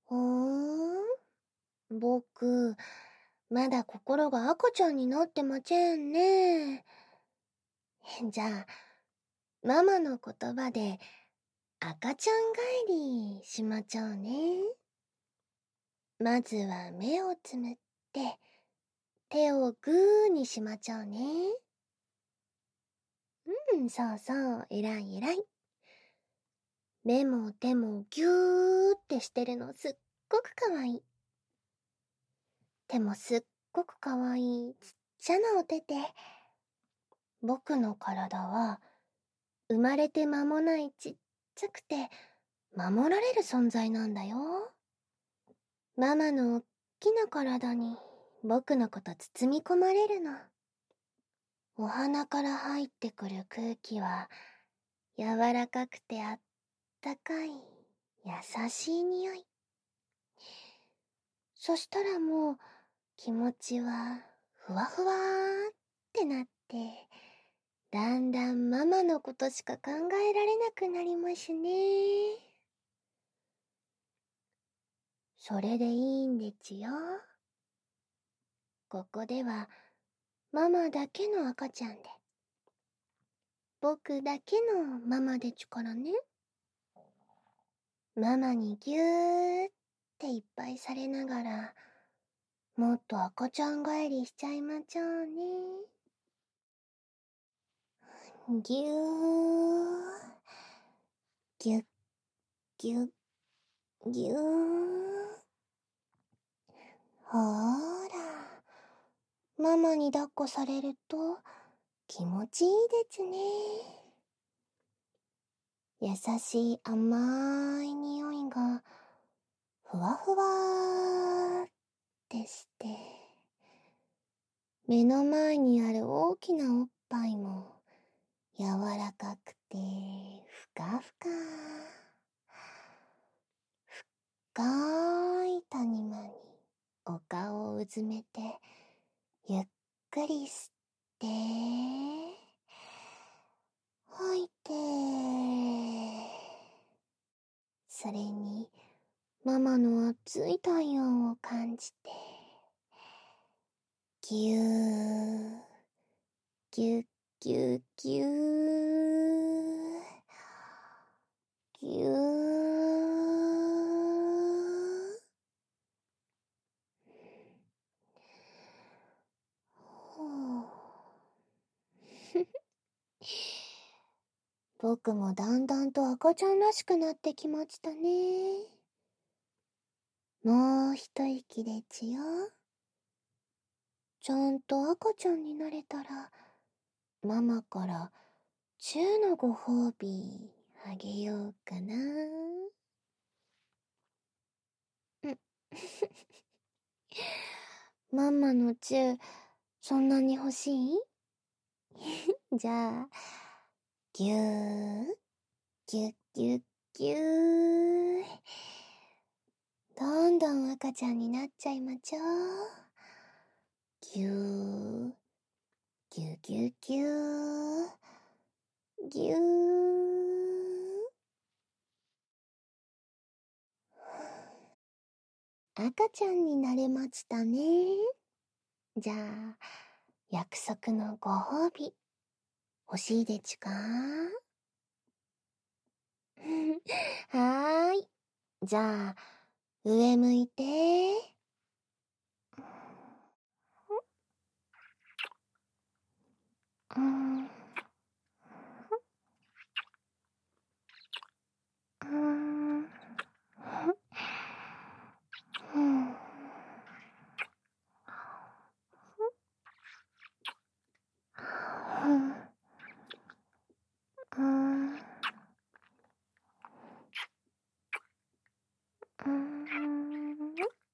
ーん。僕、まだ心が赤ちゃんになってませんね。じゃあ、ママの言葉で赤ちゃん帰りしまちゃうね。まずは目をつむって、手をグーにしまちゃうね。そうそう、えらいえらい。目も手もギューってしてるのすっごくかわいい。手もすっごくかわいいちっちゃなお手で。僕の体は生まれて間もないちっちゃくて守られる存在なんだよ。ママのおっきな体に僕のこと包み込まれるの。お鼻から入ってくる空気は柔らかくてあったかい優しい匂い。そしたらもう気持ちはふわふわーってなって、だんだんママのことしか考えられなくなりますね。それでいいんですよ。ここではママだけの赤ちゃんで、僕だけのママでちゅからね。ママにぎゅーっていっぱいされながら、もっと赤ちゃん帰りしちゃいまちょうね。ぎゅー、ぎゅっぎゅっぎゅー。ほーら、ママに抱っこされると気持ちいいですね。優しい甘い匂いがふわふわーってして、目の前にある大きなおっぱいも柔らかくてふかふか。深い谷間にお顔をうずめてゆっくり吸って吐いて、それにママの熱い体温を感じて、ぎゅーぎゅっぎゅっぎゅーぎゅー。僕もだんだんと赤ちゃんらしくなってきましたね。もう一息でちよ。ちゃんと赤ちゃんになれたら、ママからチューのご褒美あげようかな。ママのチュー、そんなに欲しい？じゃあ、ぎゅー、ぎゅっぎゅっぎゅー。どんどん赤ちゃんになっちゃいまちょ。ぎゅー、ぎゅぎゅぎゅー、ぎゅー。赤ちゃんになれましたね。じゃあ、約束のご褒美、欲しいでちゅか？はーい。じゃあ、上向いて。うん。うん。うん。うん。うん。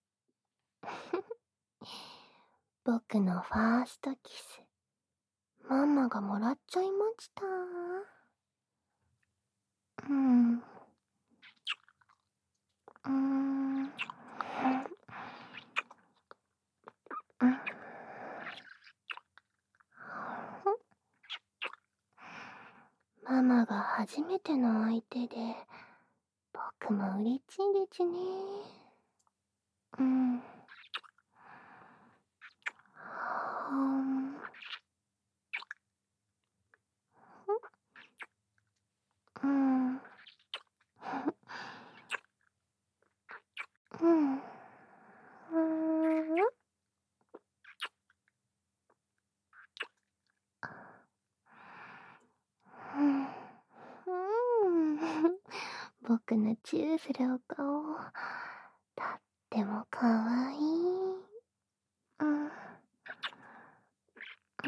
僕のファーストキス、ママがもらっちゃいました。うん。うん。ママが初めての相手で、僕も嬉しいですね。 うん。はん。うん。うん。うん。僕のチューするお顔、とってもかわいい。うん。うん。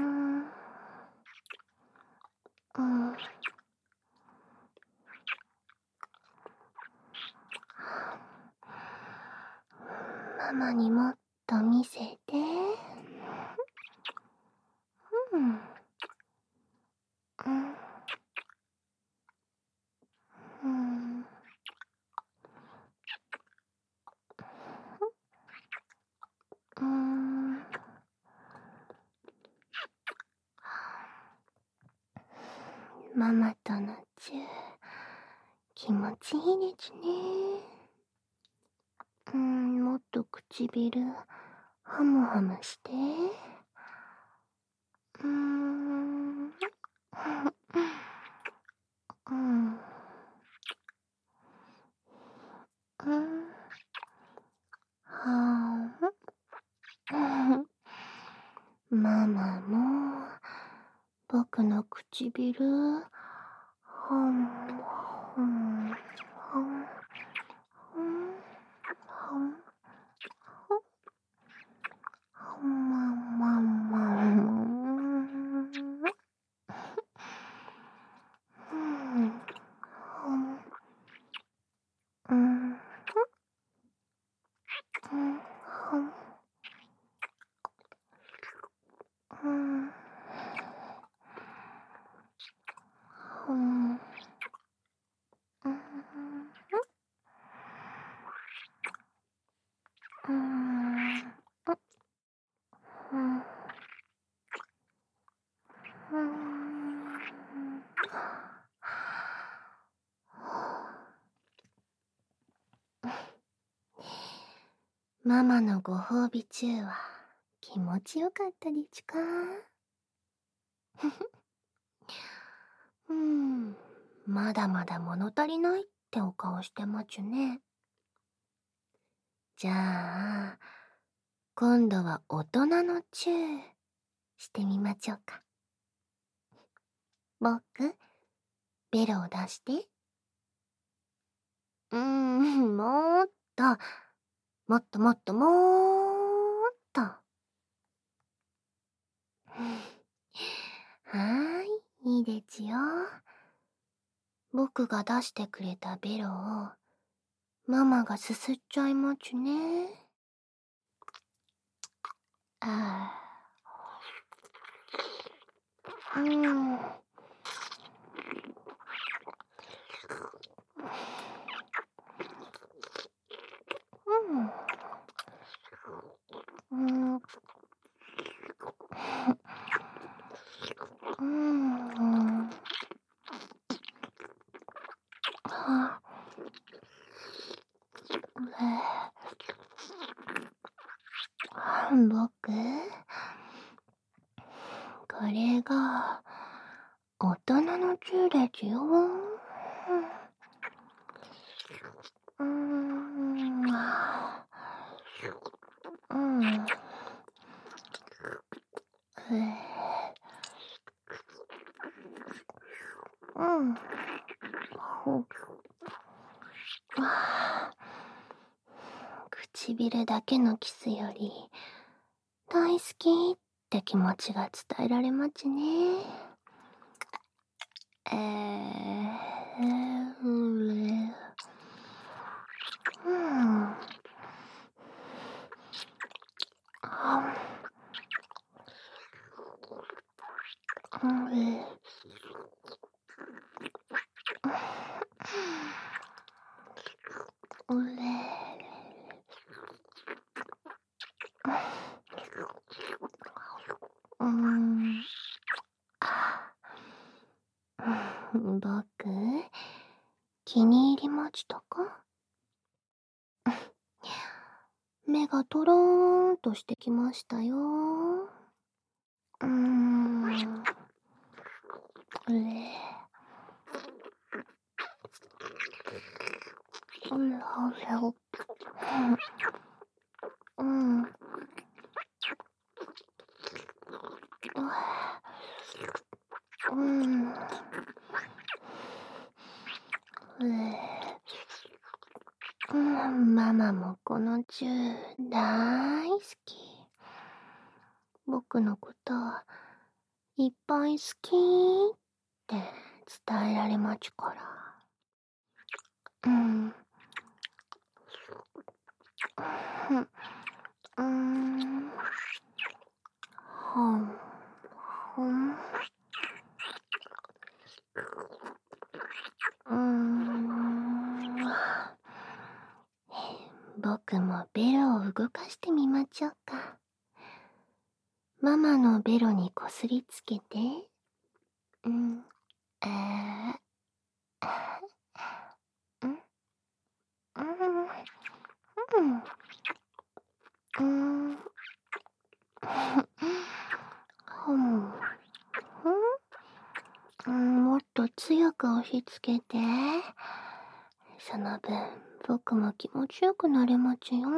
うん。ママにもっと見せて。うん。うん。うん。うん。ママとのチュー、気持ちいいですね。もっと唇、ハムハムして。うん。うん。うん。はあ。ママも、僕の唇、ほん、ほん、ほん、ほん、ほん、ほんまんまんまんまん。うん、ほん、うん、うん、ほん、うん、ほん、うん、うん、うん、うん。ママのご褒美チューは気持ちよかったでちゅか？まだまだ物足りないってお顔してまちゅね。じゃあ、今度は大人のチューしてみまちょうか。僕、ベロを出して。もっと、もっともっともーっと。はーい、いいでちゅよ。僕が出してくれたベロを、ママがすすっちゃいまちゅね。ああ。うん。うん。あ、僕、これが、大人のチューですよ。うん。うん。うん。唇だけのキスより、大好きって気持ちが伝えられまちね。うん。僕、気に入りましたか？目目がトローンとしてきましたよ。ママもこのチュー大好き。僕のこといっぱい好きって伝えられまちゅから。僕もベロを動かしてみまちょうか。ママのベロにこすりつけて。もっと強く押しつけて。その分、僕も気持ちよくなれまちよ。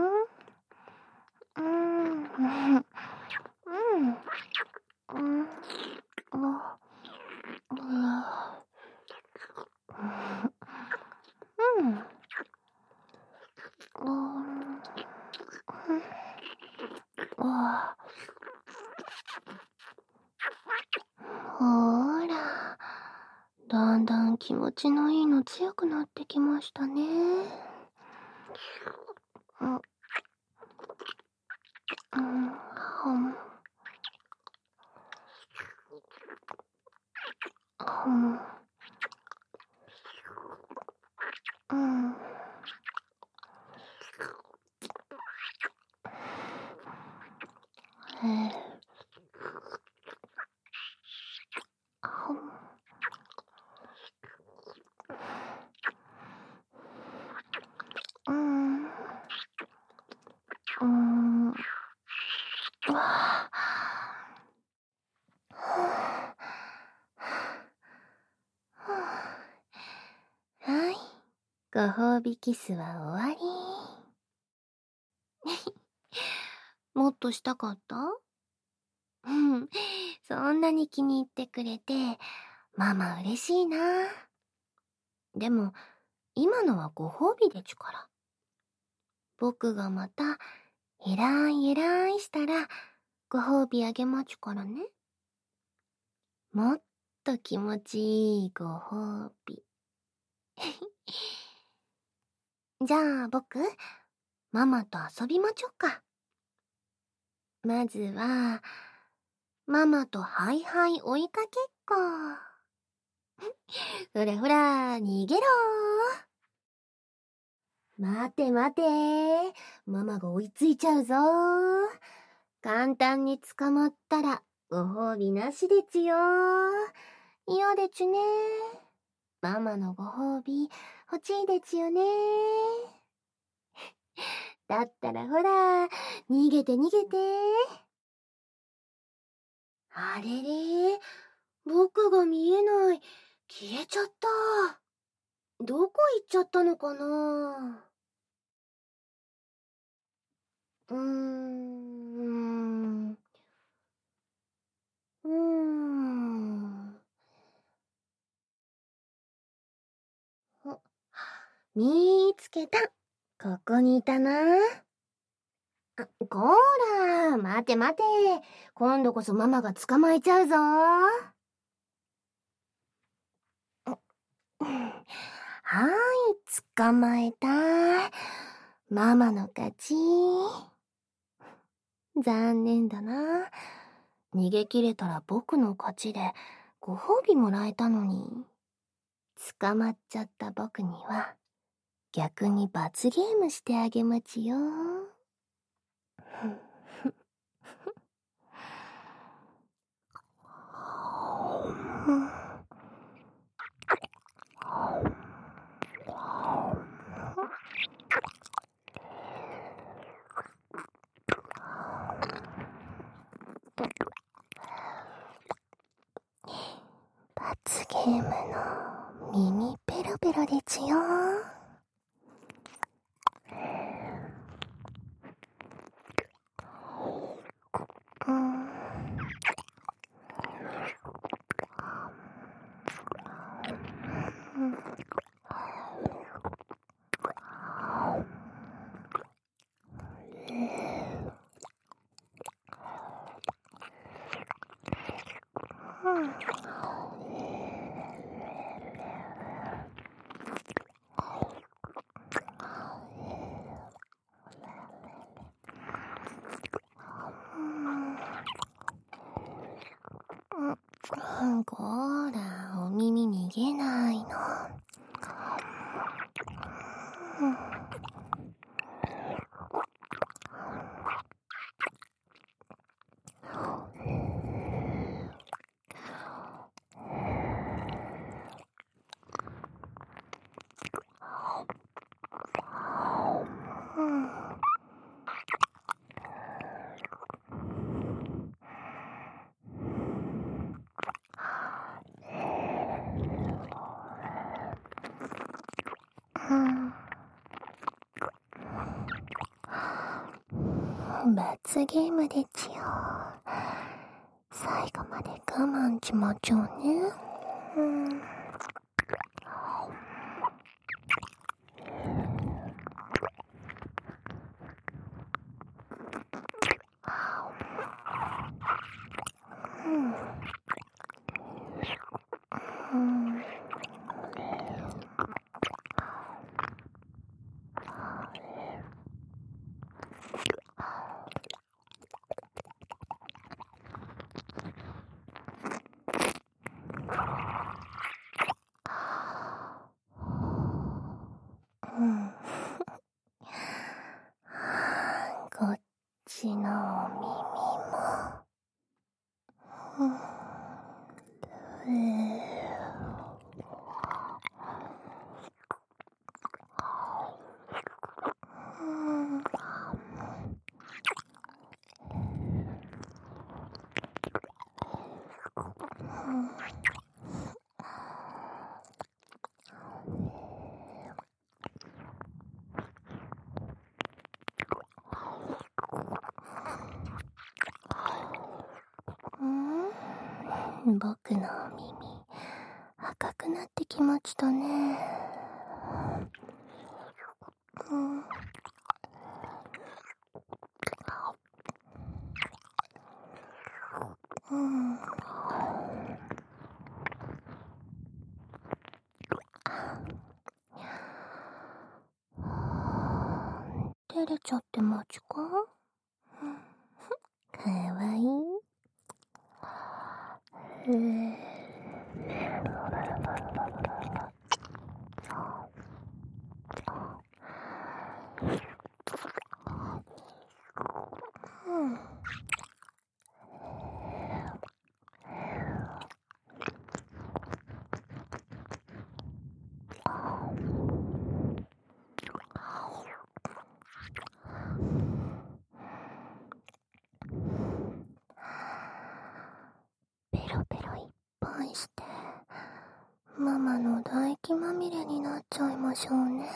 ほーら、だんだん気持ちのいいの強くなってきましたね。はい、ご褒美キスは終わり。もっとしたかった？そんなに気に入ってくれて、ママ嬉しいな。でも、今のはご褒美でちゅから。僕がまた、えらいしたら、ご褒美あげまちゅからね。もっと気持ちいいご褒美。じゃあ僕、ママと遊びまちょっか。まずは、ママとハイハイ追いかけっこ。ほらほら、逃げろー。待て待てー。ママが追いついちゃうぞー。簡単に捕まったら、ご褒美なしでちよー。嫌でちゅねー。ママのご褒美、欲しいでちよねー。だったらほら、逃げて逃げてー。あれれ、僕が見えない。消えちゃった。どこ行っちゃったのかな。うーん。うーん。見つけた。ここにいたな。こーら、待て待て。今度こそママが捕まえちゃうぞ。はい、捕まえた。ママの勝ち。残念だな。逃げ切れたら僕の勝ちでご褒美もらえたのに。捕まっちゃった僕には逆に罰ゲームしてあげまちよ。 ゲームの耳ペロペロでちよ。こら、お耳逃げないの。罰ゲームでちよ。最後まで我慢しまちょうね。こっちのお耳も。僕のお耳赤くなってきましたね。照れちゃって待ちか。かわいい。ペロペロいっぱいしてママの唾液まみれになっちゃいましょうね。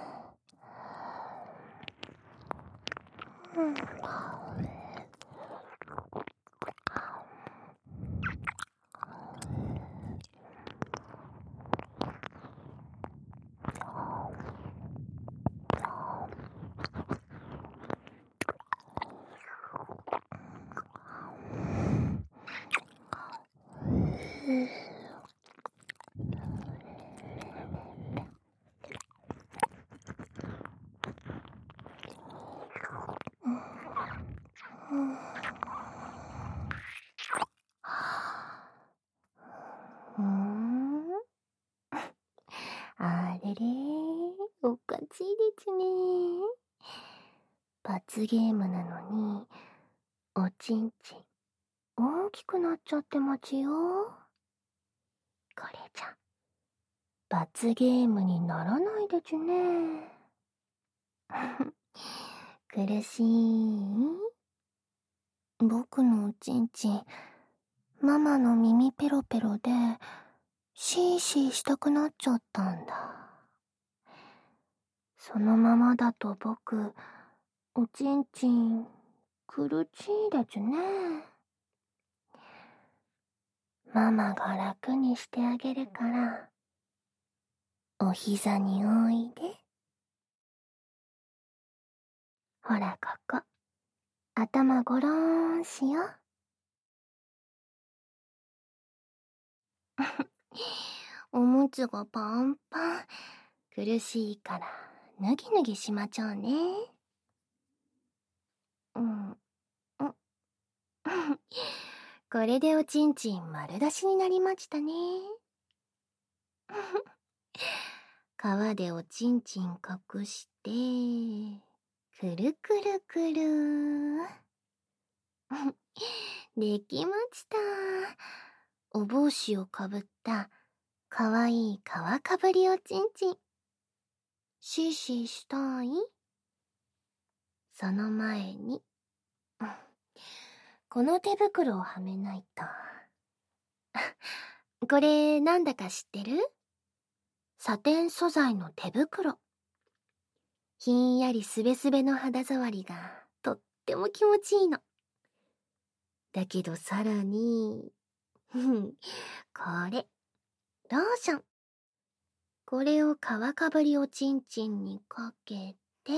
あれれ、おかしいですね。罰ゲームなのに、おちんちん大きくなっちゃってますよ。これじゃ、罰ゲームにならないですね。苦しい？僕のおちんちん、ママの耳ペロペロで、 シーシーしたくなっちゃったんだ。そのままだと僕、おちんちん、苦しいですね。ママが楽にしてあげるから、お膝においで。ほらここ、頭ゴローンしよう。おむつがパンパン。苦しいから、脱ぎ脱ぎしまちょうね。うん、うん。これでおちんちん丸出しになりましたね。皮でおちんちん隠して、くるくるくる。できました。お帽子をかぶったかわいい皮かぶりおちんちん。シーシーしたい？その前に、この手袋をはめないと。これなんだか知ってる？サテン素材の手袋。ひんやりすべすべの肌触りがとっても気持ちいいの。だけどさらに、これ、ローション。これを皮かぶりおちんちんにかけて、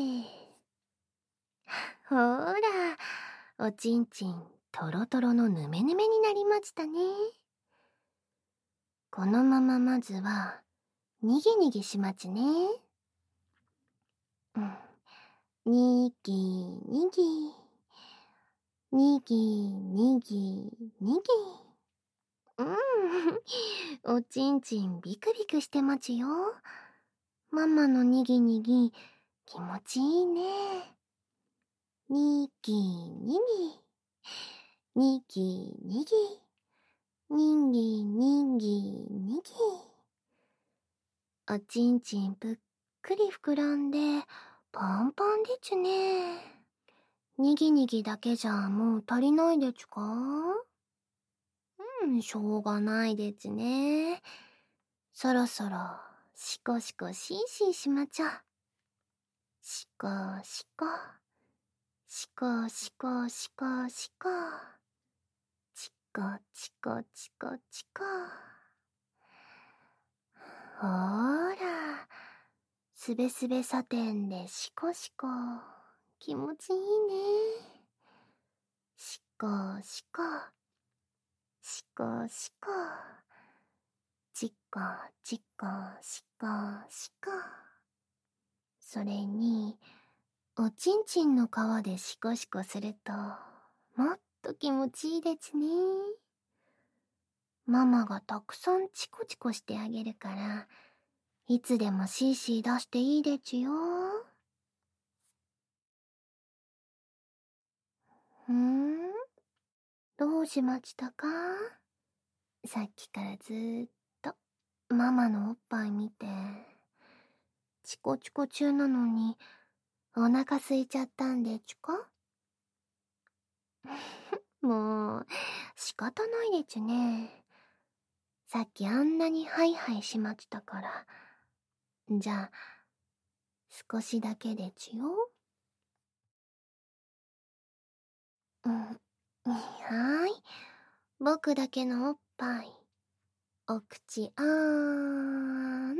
ほーら、おちんちんトロトロのぬめぬめになりましたね。このまままずは、にぎにぎしまちね。にぎにぎ。にぎにぎにぎ。おちんちんビクビクしてまちよ。ママのにぎにぎ、気持ちいいね。にぎにぎ。にぎにぎ。にぎにぎにぎ。おちんちんぷっくり膨らんで、パンパンでちゅね。にぎにぎだけじゃもう足りないでちゅか？しょうがないでちゅね。そろそろ、しこしこしーしーしまちゃ。しこしこ。しこしこしこしこ。ちこちこちこちこ。ほーら、すべすべサテンでしこしこ。気持ちいいね。しこしこ。しこしこ。ちこちこしこしこ。それに、おちんちんの皮でシコシコすると、もっと気持ちいいですね。ママがたくさんチコチコしてあげるから、いつでもシーシー出していいでちゅよ。どうしましたか？さっきからずーっと、ママのおっぱい見て、チコチコ中なのに、お腹空いちゃったんでちゅか？もう、仕方ないでちゅね。さっきあんなにハイハイしまちたから。じゃあ、少しだけでちゅよ。はーい。僕だけのおっぱい。お口あーん。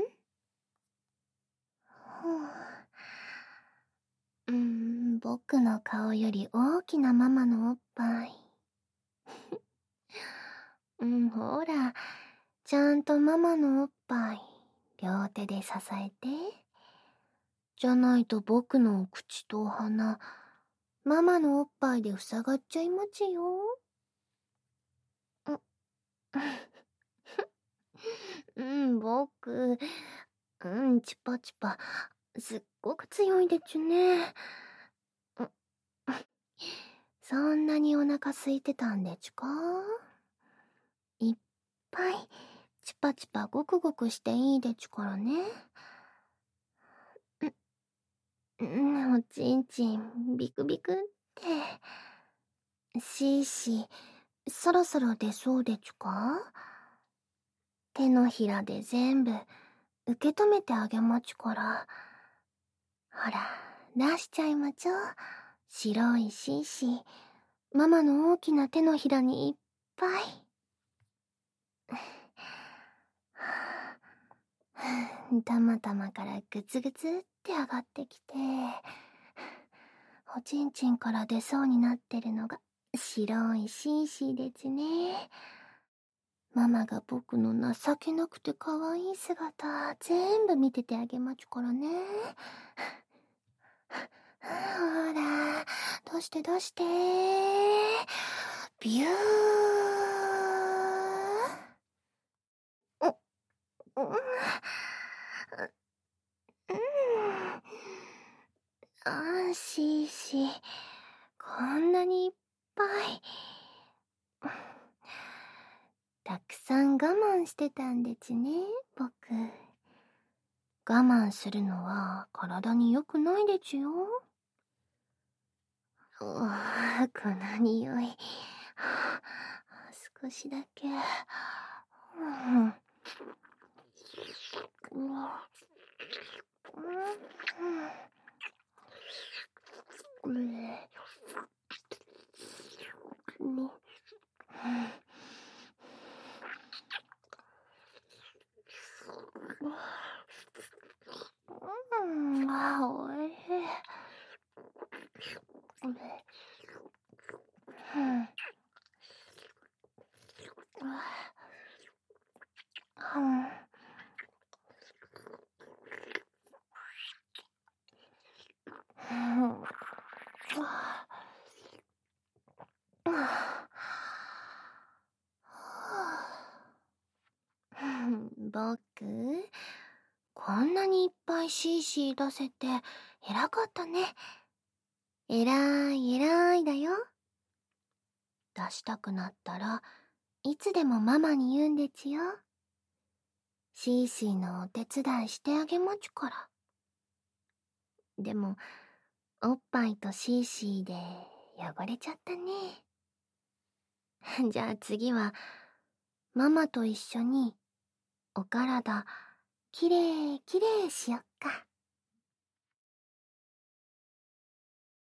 僕の顔より大きなママのおっぱい。ほら、ちゃんとママのおっぱい、両手で支えて。じゃないと僕の口と鼻、ママのおっぱいで塞がっちゃいまちよ。僕、チュパチュパ、すっごく強いでちゅね。そんなにお腹空いてたんでちゅか？いっぱい、チュパチュパゴクゴクしていいでちゅからね。おちんちん、ビクビクって。シーシー、そろそろ出そうでちゅか？ 手のひらで全部受け止めてあげまちゅから。ほら、出しちゃいまちょ。白いシーシー、ママの大きな手のひらにいっぱい。たまたまからグツグツって上がってきて、おちんちんから出そうになってるのが白いシーシーですね。ママが僕の情けなくて可愛い姿全部見ててあげまちゅからね。ほら、どうしてどうして。ビュー。うん。シーシー、こんなにいっぱい。たくさん我慢してたんですね、僕。我慢するのは体に良くないでちゅよ。この匂い。少しだけ。おいしい。僕、こんなにいっぱいシーシー出せて偉かったね。偉い偉いだよ。出したくなったらいつでもママに言うんでちよ。シーシーのお手伝いしてあげまちゅから。でも、おっぱいとシーシーで汚れちゃったね。じゃあ次は、ママと一緒にお体きれいきれいしよっか。